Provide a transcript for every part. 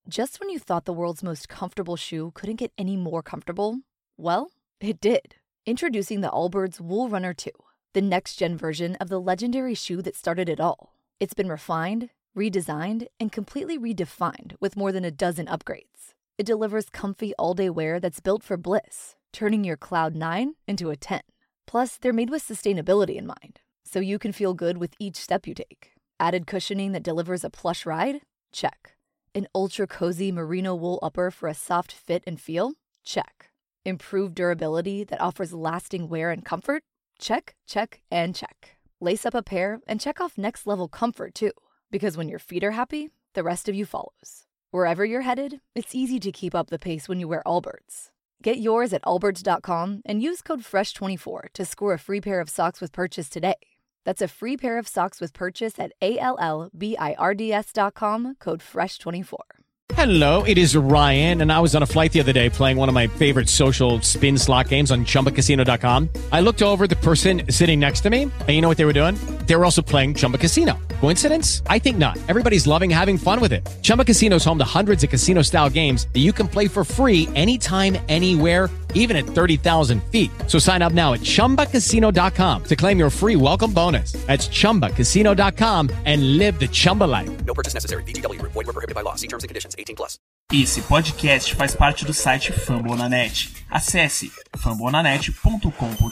Just when you thought the world's most comfortable shoe couldn't get any more comfortable, well, it did. Introducing the Allbirds Wool Runner 2, the next-gen version of the legendary shoe that started it all. It's been refined, redesigned, and completely redefined with more than a dozen upgrades. It delivers comfy all-day wear that's built for bliss, turning your Cloud 9 into a 10. Plus, they're made with sustainability in mind, so you can feel good with each step you take. Added cushioning that delivers a plush ride? Check. An ultra-cozy merino wool upper for a soft fit and feel? Check. Improved durability that offers lasting wear and comfort? Check, check, and check. Lace up a pair and check off next-level comfort, too. Because when your feet are happy, the rest of you follows. Wherever you're headed, it's easy to keep up the pace when you wear Allbirds. Get yours at allbirds.com and use code FRESH24 to score a free pair of socks with purchase today. That's a free pair of socks with purchase at allbirds.com, code FRESH24. Hello, it is Ryan, and I was on a flight the other day playing one of my favorite social spin slot games on ChumbaCasino.com. I looked over at the person sitting next to me, and you know what they were doing? They were also playing Chumba Casino. Coincidence? I think not. Everybody's loving having fun with it. Chumba Casino is home to hundreds of casino-style games that you can play for free anytime, anywhere, even at 30,000 feet. So sign up now at ChumbaCasino.com to claim your free welcome bonus. That's ChumbaCasino.com and live the Chumba life. No purchase necessary. VGW. Void where prohibited by law. See terms and conditions. 18+. Esse podcast faz parte do site Fambonanet. Acesse fambonanet.com.br.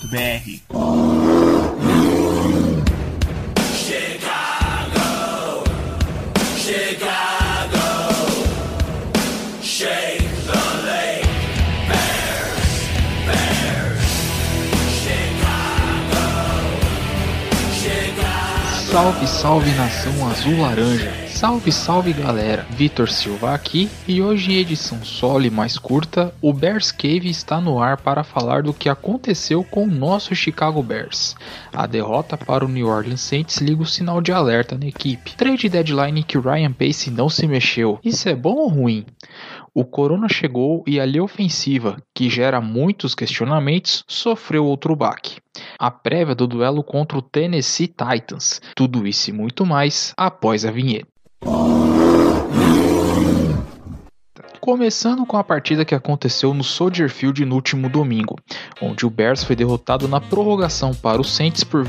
Salve, salve nação azul-laranja, salve, salve galera, Vitor Silva aqui e hoje em edição solo e mais curta, o Bears Cave está no ar para falar do que aconteceu com o nosso Chicago Bears. A derrota para o New Orleans Saints liga o sinal de alerta na equipe, trade deadline que Ryan Pace não se mexeu, isso é bom ou ruim? O Corona chegou e a linha ofensiva, que gera muitos questionamentos, sofreu outro baque. A prévia do duelo contra o Tennessee Titans. Tudo isso e muito mais após a vinheta. Começando com a partida que aconteceu no Soldier Field no último domingo, onde o Bears foi derrotado na prorrogação para os Saints por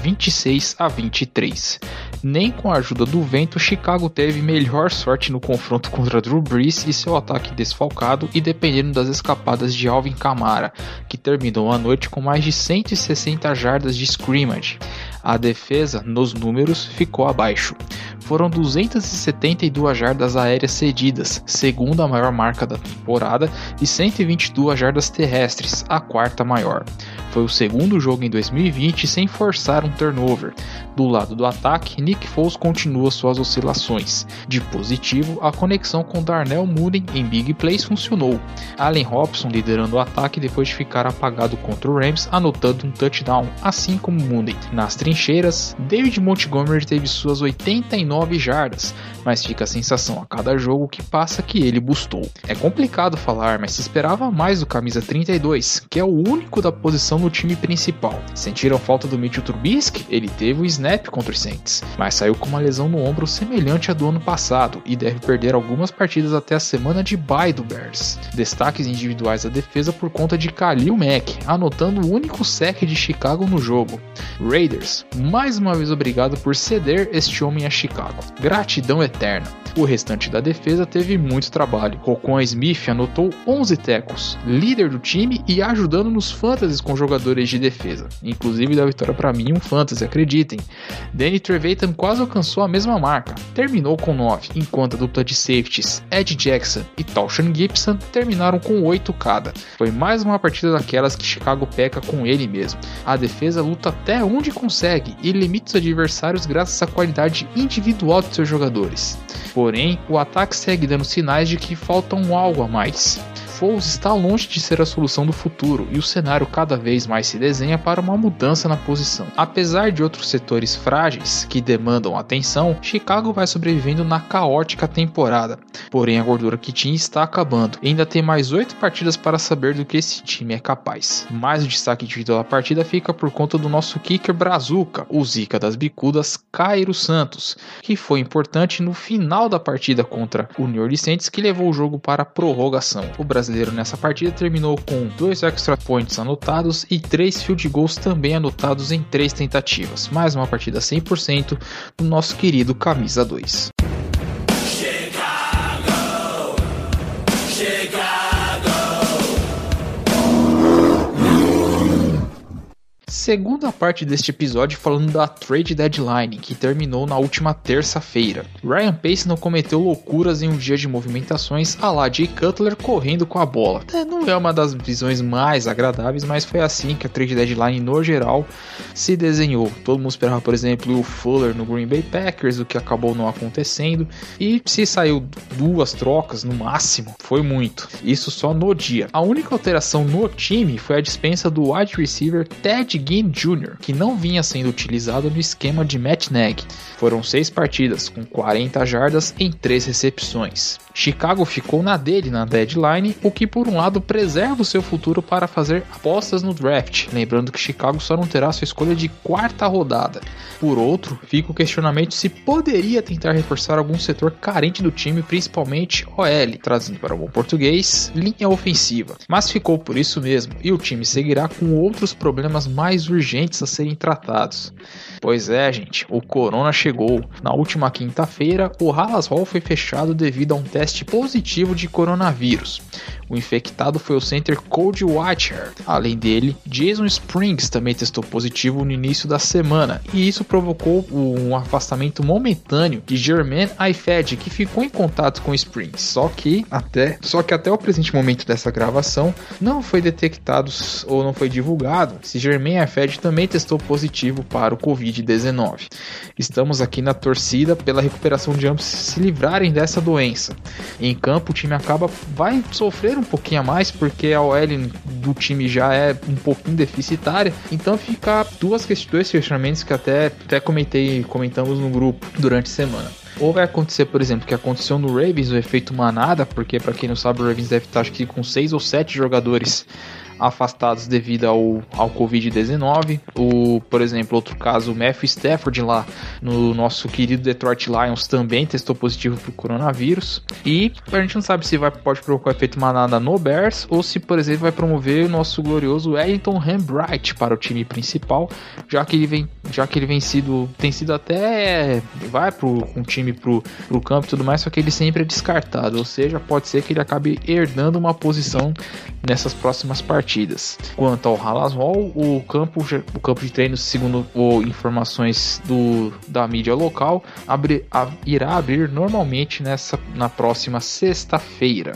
26-23. Nem com a ajuda do vento, Chicago teve melhor sorte no confronto contra Drew Brees e seu ataque desfalcado e dependendo das escapadas de Alvin Kamara, que terminou a noite com mais de 160 jardas de scrimmage. A defesa, nos números, ficou abaixo. Foram 272 jardas aéreas cedidas, segunda maior marca da temporada, e 122 jardas terrestres, a quarta maior. Foi o segundo jogo em 2020 sem forçar um turnover. Do lado do ataque, Nick Foles continua suas oscilações. De positivo, a conexão com Darnell Mooney em big plays funcionou. Allen Robinson liderando o ataque depois de ficar apagado contra o Rams, anotando um touchdown, assim como Mooney. Nas trincheiras, David Montgomery teve suas 89 jardas, mas fica a sensação a cada jogo que passa que ele bustou. É complicado falar, mas se esperava mais do camisa 32, que é o único da posição no time principal. Sentiram falta do Mitchell Trubisky? Ele teve o snap contra os Saints, mas saiu com uma lesão no ombro semelhante à do ano passado e deve perder algumas partidas até a semana de bye do Bears. Destaques individuais da defesa por conta de Khalil Mack, anotando o único sack de Chicago no jogo. Raiders, mais uma vez obrigado por ceder este homem a Chicago. Gratidão eterna. O restante da defesa teve muito trabalho. Roquan Smith anotou 11 tackles, líder do time e ajudando nos fantasies com jogadores de defesa. Inclusive da vitória para mim um fantasy, acreditem. Danny Trevathan quase alcançou a mesma marca, terminou com 9, enquanto a dupla de safeties Ed Jackson e Taushan Gibson terminaram com 8 cada. Foi mais uma partida daquelas que Chicago peca com ele mesmo. A defesa luta até onde consegue e limita os adversários graças à qualidade individual de seus jogadores. Porém, o ataque segue dando sinais de que faltam algo a mais. Foles está longe de ser a solução do futuro e o cenário cada vez mais se desenha para uma mudança na posição. Apesar de outros setores frágeis que demandam atenção, Chicago vai sobrevivendo na caótica temporada. Porém, a gordura que tinha está acabando e ainda tem mais 8 partidas para saber do que esse time é capaz. Mas o destaque individual da partida fica por conta do nosso kicker brazuca, o Zica das bicudas, Cairo Santos, que foi importante no final da partida contra o New Orleans Saints, que levou o jogo para a prorrogação. O brasileiro nessa partida terminou com 2 extra points anotados e 3 field goals também anotados em 3 tentativas. Mais uma partida 100% do nosso querido camisa 2. Segunda parte deste episódio falando da trade deadline, que terminou na última terça-feira. Ryan Pace não cometeu loucuras em um dia de movimentações à la Jay Cutler correndo com a bola. Não é uma das visões mais agradáveis, mas foi assim que a trade deadline no geral se desenhou. Todo mundo esperava, por exemplo, o Fuller no Green Bay Packers, o que acabou não acontecendo, e se saiu 2 trocas no máximo, foi muito. Isso só no dia. A única alteração no time foi a dispensa do wide receiver Ted Ginn Jr., que não vinha sendo utilizado no esquema de Matt Nagy. Foram 6 partidas, com 40 jardas em 3 recepções. Chicago ficou na dele na deadline, o que por um lado preserva o seu futuro para fazer apostas no draft, lembrando que Chicago só não terá sua escolha de 4ª rodada. Por outro, fica o questionamento se poderia tentar reforçar algum setor carente do time, principalmente OL, trazendo para o bom português, linha ofensiva. Mas ficou por isso mesmo, e o time seguirá com outros problemas mais urgentes a serem tratados. Pois é, gente, o corona chegou. Na última quinta-feira, o Halas Hall foi fechado devido a um teste positivo de coronavírus. O infectado foi o center Cody Whitehair. Além dele, Jason Springs também testou positivo no início da semana, e isso provocou um afastamento momentâneo de Jermaine Ifedi, que ficou em contato com Springs. Só que até o presente momento dessa gravação, não foi detectado ou não foi divulgado se Jermaine Ifedi também testou positivo para o Covid-19. Estamos aqui na torcida pela recuperação de ambos se livrarem dessa doença. Em campo, o time vai sofrer um pouquinho a mais, porque a OL do time já é um pouquinho deficitária, então fica dois questionamentos que até comentamos no grupo durante a semana. Ou vai acontecer, por exemplo, o que aconteceu no Ravens, o efeito manada, porque para quem não sabe, o Ravens deve estar acho que com 6 ou 7 jogadores afastados devido ao Covid-19. Por exemplo, outro caso, o Matthew Stafford lá no nosso querido Detroit Lions também testou positivo para o coronavírus. E a gente não sabe se pode provocar efeito manada no Bears ou se, por exemplo, vai promover o nosso glorioso Wellington Hambright para o time principal, já que ele tem sido até vai com o time pro campo e tudo mais, só que ele sempre é descartado, ou seja, pode ser que ele acabe herdando uma posição nessas próximas partidas. Quanto ao Halas Hall, o campo de treino, segundo informações da mídia local, irá abrir normalmente na próxima sexta-feira.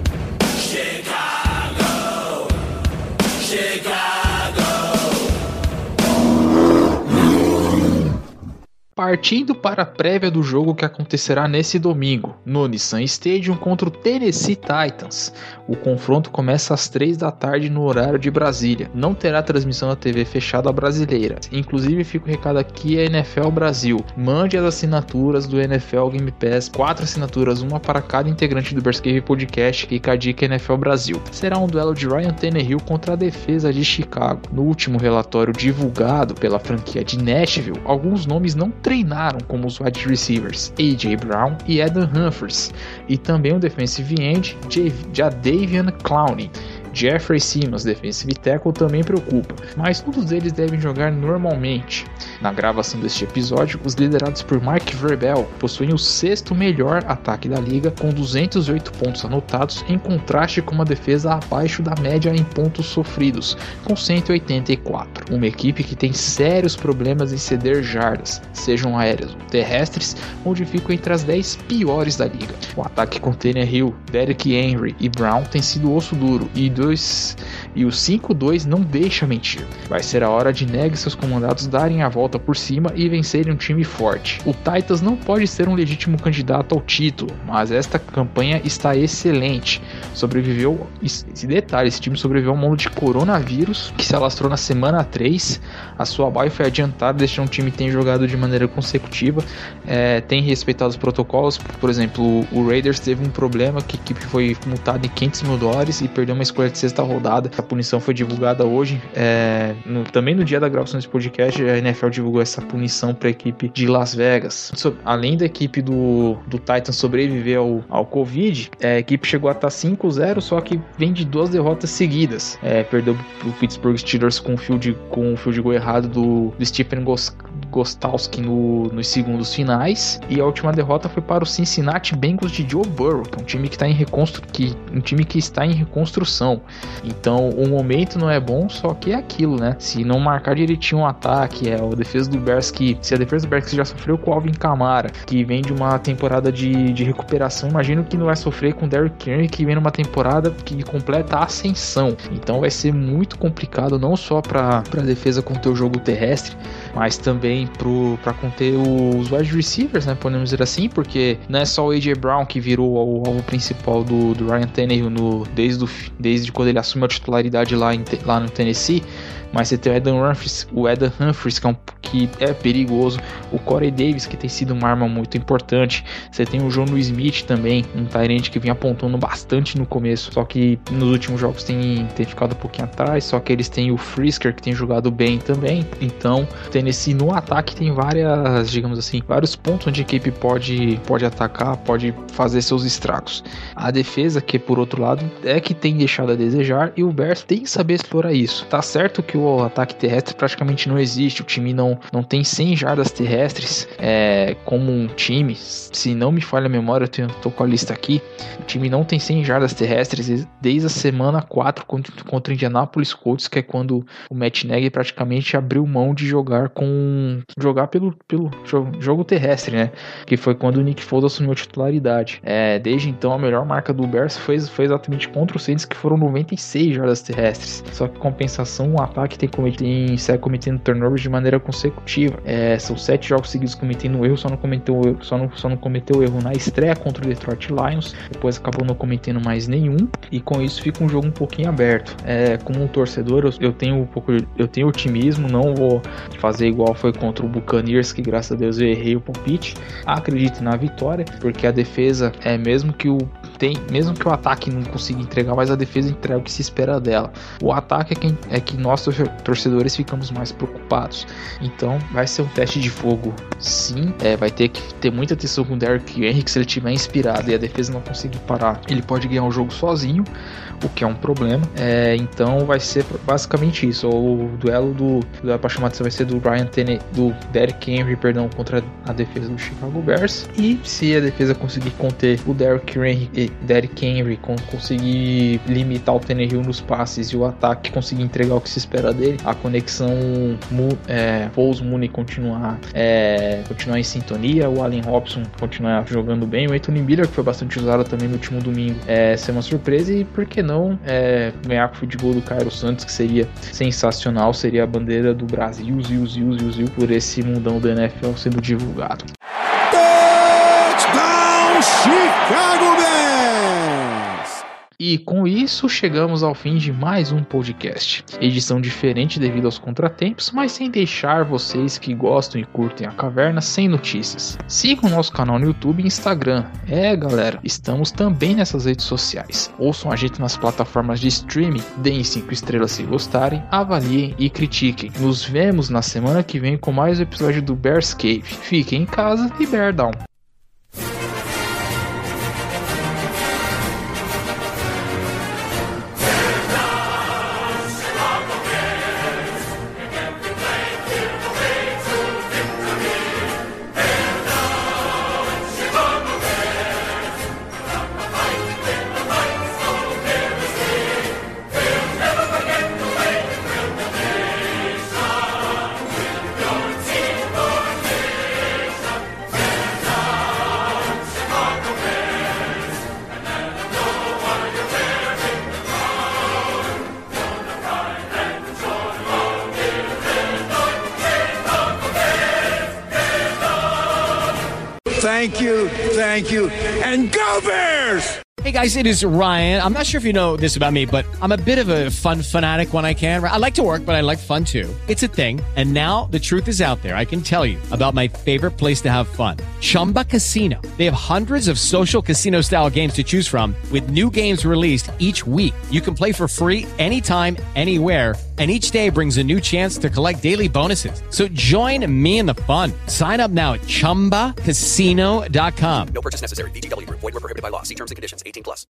Partindo para a prévia do jogo que acontecerá nesse domingo, no Nissan Stadium contra o Tennessee Titans. O confronto começa às 3 da tarde no horário de Brasília. Não terá transmissão na TV fechada brasileira. Inclusive, fica o recado aqui a NFL Brasil. Mande as assinaturas do NFL Game Pass, 4 assinaturas, uma para cada integrante do Bears Cave Podcast, que fica a dica NFL Brasil. Será um duelo de Ryan Tannehill contra a defesa de Chicago. No último relatório divulgado pela franquia de Nashville, alguns nomes não treinaram, como os wide receivers A.J. Brown e Adam Humphries, e também o defensive end Jadeveon Clowney. Jeffrey Simmons, defensive tackle, também preocupa, mas todos eles devem jogar normalmente. Na gravação deste episódio, os liderados por Mike Vrabel possuem o 6º melhor ataque da liga, com 208 pontos anotados, em contraste com uma defesa abaixo da média em pontos sofridos, com 184. Uma equipe que tem sérios problemas em ceder jardas, sejam aéreas ou terrestres, onde ficam entre as 10 piores da liga. O ataque com Tannehill, Derrick Henry e Brown tem sido osso duro, e 5-2 não deixa mentir. Vai ser a hora de Neg e seus comandados darem a volta por cima e vencerem um time forte. O Titans não pode ser um legítimo candidato ao título, mas esta campanha está excelente. Sobreviveu, esse detalhe, esse time sobreviveu ao mundo de coronavírus, que se alastrou na semana 3. A sua bye foi adiantada, deixando um time que tem jogado de maneira consecutiva, tem respeitado os protocolos. Por exemplo, o Raiders teve um problema que a equipe foi multada em $500 mil e perdeu uma escolha de sexta rodada. A punição foi divulgada hoje, também no dia da gravação desse podcast. A NFL divulgou essa punição para a equipe de Las Vegas. Além da equipe do Titans sobreviver ao Covid, a equipe chegou a estar 5-0, só que vem de 2 derrotas seguidas. Perdeu o Pittsburgh Steelers com o field goal errado do Stephen Gostkowski nos segundos finais, e a última derrota foi para o Cincinnati Bengals de Joe Burrow, que é um time que está em reconstrução. Então o momento não é bom, só que é aquilo, né? Se não marcar direitinho um ataque, a defesa do Bears, se a defesa do Bears já sofreu com o Alvin Kamara, que vem de uma temporada de recuperação, imagino que não vai sofrer com o Derrick Henry, que vem numa temporada que completa a ascensão. Então vai ser muito complicado, não só para a defesa conter o jogo terrestre, mas também para conter os wide receivers, né, podemos dizer assim, porque não é só o A.J. Brown que virou o alvo principal do Ryan Tannehill desde quando ele assumiu a titularidade lá no Tennessee. Mas você tem o Adam Humphries, que é perigoso, o Corey Davis, que tem sido uma arma muito importante. Você tem o Jonnu Smith também, um tight end que vinha apontando bastante no começo, só que nos últimos jogos tem ficado um pouquinho atrás. Só que eles têm o Frisker, que tem jogado bem também. Então, Tennessee no ataque tem vários pontos onde a equipe pode atacar, pode fazer seus estragos. A defesa, que por outro lado é que tem deixado a desejar, e o Bears tem que saber explorar isso. Tá certo que o ataque terrestre praticamente não existe, o time não tem 100 jardas terrestres como um time. Se não me falha a memória, eu tô com a lista aqui, o time não tem 100 jardas terrestres desde a semana 4 contra o Indianapolis Colts, que é quando o Matt Nagy praticamente abriu mão de jogar pelo jogo terrestre, né? Que foi quando o Nick Foles assumiu a titularidade. Desde então, a melhor marca do Bears foi exatamente contra os Saints, que foram 96 jardas terrestres. Só que, compensação, o ataque segue cometendo turnovers de maneira consecutiva. São 7 jogos seguidos cometendo erro, só não cometeu erro na estreia contra o Detroit Lions, depois acabou não cometendo mais nenhum, e com isso fica um jogo um pouquinho aberto. Como um torcedor, eu tenho otimismo, não vou fazer igual foi contra o Buccaneers, que graças a Deus eu errei o palpite. Acredito na vitória, porque a defesa, mesmo que o ataque não consiga entregar, mas a defesa entrega o que se espera dela. O ataque é que nós torcedores ficamos mais preocupados. Então vai ser um teste de fogo, sim. Vai ter que ter muita atenção com o Derrick Henry, que se ele estiver inspirado e a defesa não conseguir parar, ele pode ganhar o jogo sozinho, o que é um problema. Então vai ser basicamente isso. O duelo para chamar atenção vai ser do Derrick Henry, contra a defesa do Chicago Bears. E se a defesa conseguir conter o Derrick Henry, conseguir limitar o Tannehill nos passes, e o ataque conseguir entregar o que se espera dele, a conexão Foles-Mooney continuar em sintonia, o Allen Robinson continuar jogando bem, o Anthony Miller, que foi bastante usado também no último domingo, ser uma surpresa, e por que não ganhar com o field goal do Cairo Santos, que seria sensacional, seria a bandeira do Brasil, Zil, por esse mundão da NFL sendo divulgado. Touchdown Chicago Bears! E com isso chegamos ao fim de mais um podcast. Edição diferente devido aos contratempos, mas sem deixar vocês que gostam e curtem a caverna sem notícias. Sigam nosso canal no YouTube e Instagram. Galera, estamos também nessas redes sociais. Ouçam a gente nas plataformas de streaming, deem 5 estrelas se gostarem, avaliem e critiquem. Nos vemos na semana que vem com mais um episódio do Bears Cave. Fiquem em casa e Bear Down. Thank you, and go Bears! Hey guys, it is Ryan. I'm not sure if you know this about me, but I'm a bit of a fun fanatic when I can. I like to work, but I like fun too. It's a thing. And now the truth is out there. I can tell you about my favorite place to have fun. Chumba Casino. They have hundreds of social casino style games to choose from with new games released each week. You can play for free anytime, anywhere. And each day brings a new chance to collect daily bonuses. So join me in the fun. Sign up now at ChumbaCasino.com. No purchase necessary. VGW Group. Void where prohibited by law. See terms and conditions. 18+.